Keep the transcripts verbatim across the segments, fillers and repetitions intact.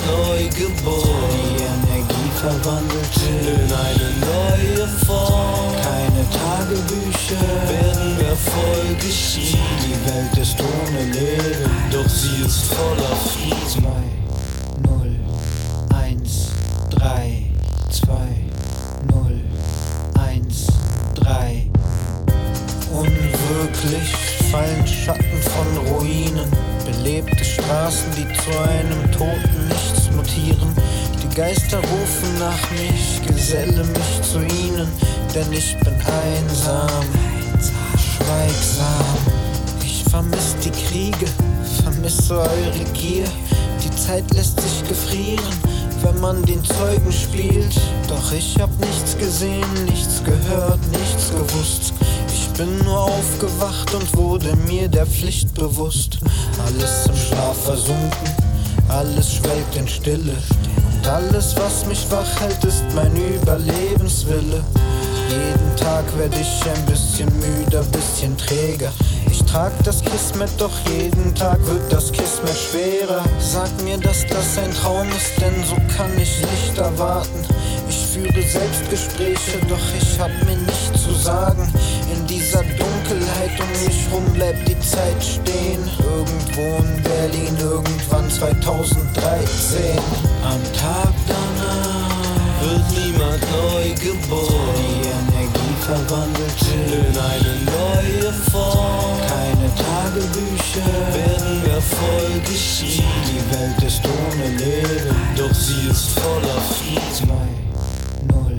neu geboren. Die Energie verwandelt in eine neue Form. Keine Tagebücher werden mehr voll geschrieben. Die Welt ist ohne Leben, doch sie ist voller Frieden. zwei, null, eins, drei, zwei, null, eins, drei. Unwirklich fallen Schatten von Ruinen, belebte Straßen, die zu einem toten Nichts mutieren. Die Geister rufen nach mich, geselle mich zu ihnen, denn ich bin einsam, schweigsam. Ich vermiss die Kriege, vermisse eure Gier. Die Zeit lässt sich gefrieren, wenn man den Zeugen spielt. Doch ich hab nichts gesehen, nichts gehört, nichts gewusst. Ich bin nur aufgewacht und wurde mir der Pflicht bewusst. Alles im Schlaf versunken, alles schwelgt in Stille. Und alles, was mich wach hält, ist mein Überlebenswille. Jeden Tag werd ich ein bisschen müder, bisschen träger. Ich trag das Kismet, doch jeden Tag wird das Kismet schwerer. Sag mir, dass das ein Traum ist, denn so kann ich nicht erwarten. Ich führe Selbstgespräche, doch ich hab mir nichts zu sagen. In dieser Dunkelheit um mich rum bleibt die Zeit stehen. Irgendwo in Berlin, irgendwann zweitausenddreizehn. Am Tag danach wird niemand neu geboren. Die Energie verwandelt in eine neue Form. Keine Tagebücher werden mehr voll geschrieben. Die Welt ist ohne Leben, doch sie ist voller Frieden. zwei, null,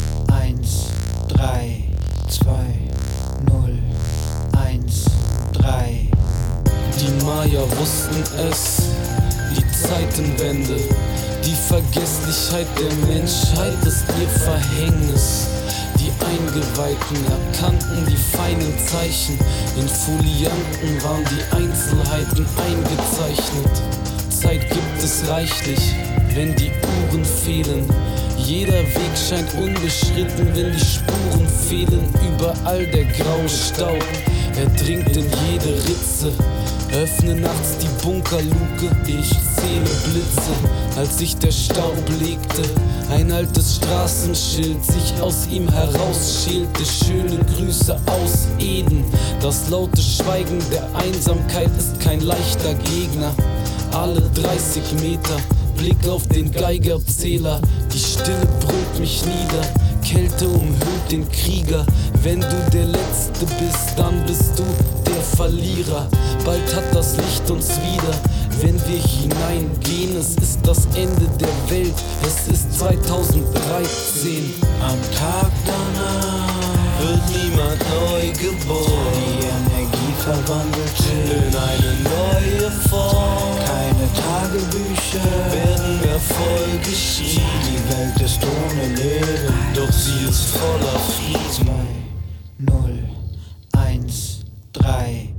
eins, drei, zwei, null, eins, drei. Die Maya wussten es, die Zeitenwende. Die Vergesslichkeit der Menschheit ist ihr Verhängnis. Die Eingeweihten erkannten die feinen Zeichen. In Folianten waren die Einzelheiten eingezeichnet. Zeit gibt es reichlich, wenn die Uhren fehlen. Jeder Weg scheint unbeschritten, wenn die Spuren fehlen. Überall der graue Staub, er dringt in jede Ritze. Öffne nachts die Bunkerluke, ich zähle Blitze. Als sich der Staub legte, ein altes Straßenschild sich aus ihm herausschälte. Schöne Grüße aus Eden. Das laute Schweigen der Einsamkeit ist kein leichter Gegner. Alle dreißig Meter, Blick auf den Geigerzähler. Die Stille brüllt mich nieder, Kälte umhüllt den Krieger. Wenn du der Letzte bist, dann bist du der Verlierer. Bald hat das Licht uns wieder, wenn wir hineingehen. Es ist das Ende der Welt, es ist zweitausenddreizehn. Am Tag danach wird niemand neu geboren. Die Energie verwandelt in eine neue Form. Keine Tagebücher werden mehr voll geschrieben. Die Welt ist ohne Leben, doch sie ist voller Frieden. zwei, null, eins, drei.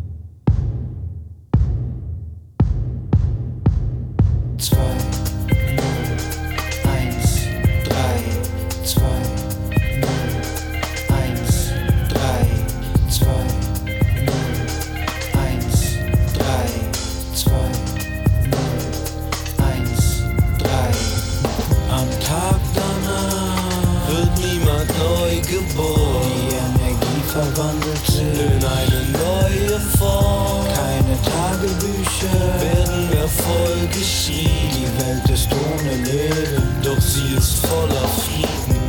zwei, null, eins, drei, zwei, null, eins, drei, zwei, null, eins, drei, zwei, null, eins, drei. Am Tag danach wird niemand neu geboren. Die Energie verwandelt in eine neue Form. Keine Tagebücher werden mehr voll geschrieben. Die Welt ist ohne Leben, doch sie ist voller Frieden.